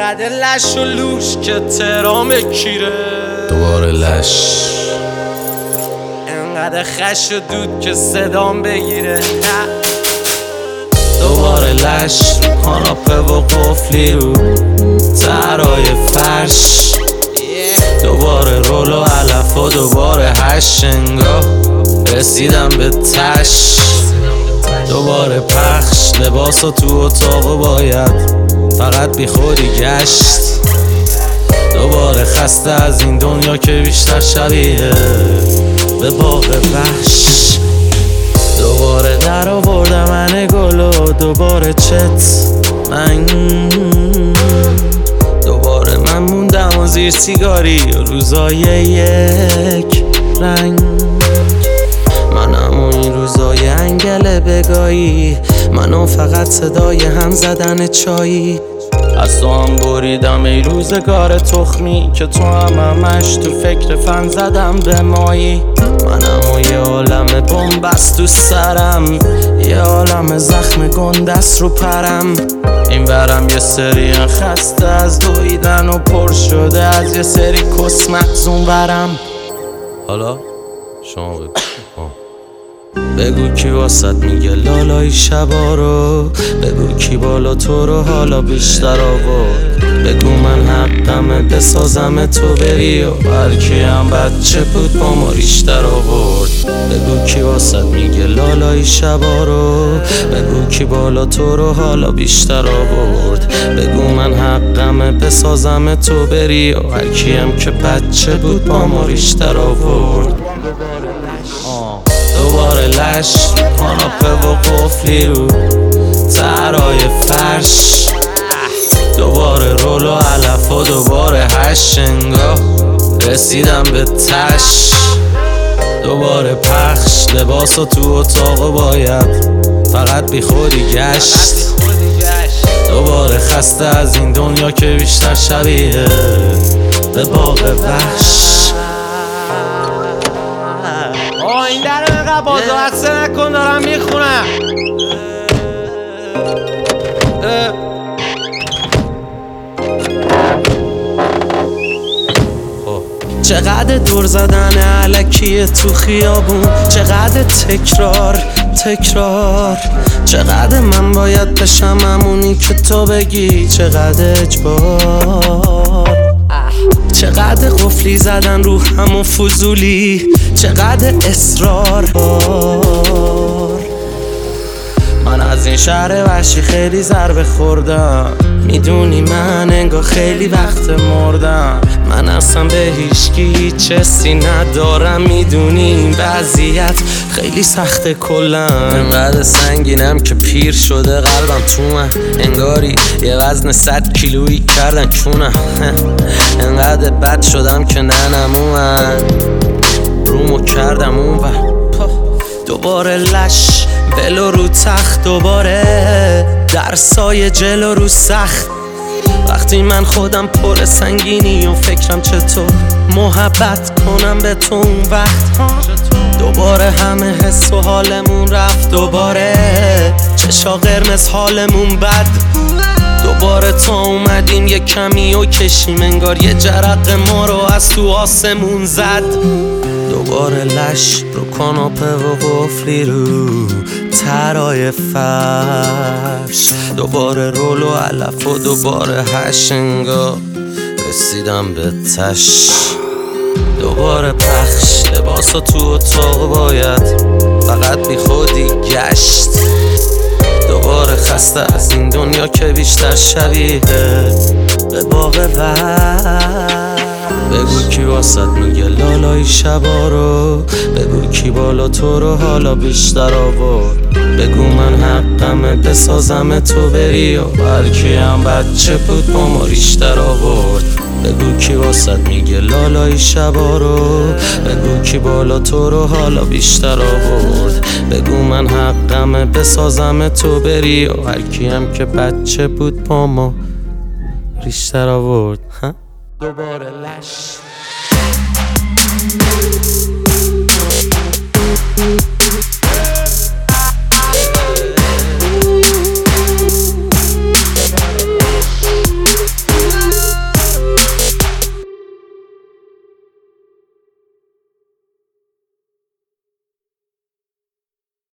انقدر لش و لوش که ترام کیره، دوباره لش انقدر خش و دود که صدام بگیره. دوباره لش رو کاناپه و قفلی رو ترای فرش، دوباره رول و علف و دوباره هشنگاه رسیدم به تش، دوباره پخش لباس و تو اتاق باید فقط بی خودی گشت، دوباره خسته از این دنیا که بیشتر شبیه به باغ وحش، دوباره در آوردم من گل و دوباره چت من، دوباره من موندم و زیر سیگاری و روزای یک رنگ، منم و این روزای انگل بگایی، منو فقط صدای هم زدن چایی، از تو هم بریدم ای روزگار تخمی که تو همش تو فکر فن زدم به مایی، منم و یه عالم بنبست تو سرم، یه عالم زخم گندست رو پرم، این برم یه سری خسته از دویدن و پر شده از یه سری کس مخزون برم. حالا شما بگو کی واسط میگه لالای شبا رو، بگو کی بالا تو رو حالا بیشتر آورد، بگو من حقمه بسازم تو بری و هرکی هم بچه بود با ما ریشتر آورد، بگو کی واسط میگه لالای شبا رو، بگو کی بالا تو رو حالا بیشتر آورد، بگو من حقمه بسازم تو بری و هرکی هم که بچه بود با ما ریشتر آورد. دوباره لش کاناپه و قفلی رو ترای فرش، دوباره رول و علف و دوباره هشنگاه رسیدم به تش، دوباره پخش لباس و تو اتاق باید فقط بی خودی گشت، دوباره خسته از این دنیا که بیشتر شبیه به باغ وحش. این در اینقدر بازا حسه نکن دارم میخونم. چقدر دور زدن علکیه تو خیابون، چقدر تکرار تکرار، چقدر من باید بشم همونی که تو بگی، چقدر اجبار، چقدر قفلی زدن رو همون فضولی، چقدر اصرار، من از این شهر وحشی خیلی ضربه خوردم، میدونی من انگار خیلی وقت مردم، من اصلا به هیچکی هیچ حسی ندارم، میدونی این وضعیت خیلی سخته کلن، انقدر سنگینم که پیر شده قلبم تو من، انگاری یه وزن 100 کیلویی کردن چونم، انقدر بد شدم که ننمون رومو کردم اون بر، دوباره لش بلو رو تخت، دوباره در سایه جلو رو سخت، وقتی من خودم پر سنگینی و فکرم چطور محبت کنم به تو اون وقت، دوباره همه حس و حالمون رفت، دوباره چشا قرمز حالمون بد، دوباره تا اومدیم یه کمی و کشیم انگار یه جرق ما رو از تو آسمون زد، دوباره لش رو کاناپه و قفلی رو ترای فرش، دوباره رول و علف و دوباره هشنگاه رسیدم به تش، دوباره پخش لباس و تو اتاق باید فقط بی خودی گشت، دوباره خسته از این دنیا که بیشتر شبیه به باغ وحش، بگو کی واسط میگه لالای شبا رو، بگو کی بالا تو رو حالا بیشتر آورد، بگو من حقمه بسازم تو بری و هرکی هم بچه بود با ما ریشتر آورد، بگو کی واسط میگه لالای شبا رو، بگو کی بالا تو رو حالا بیشتر آورد، بگو من حقمه بسازم تو بری و هرکی هم که بچه بود با ما ریشتر آورد. دوباره لش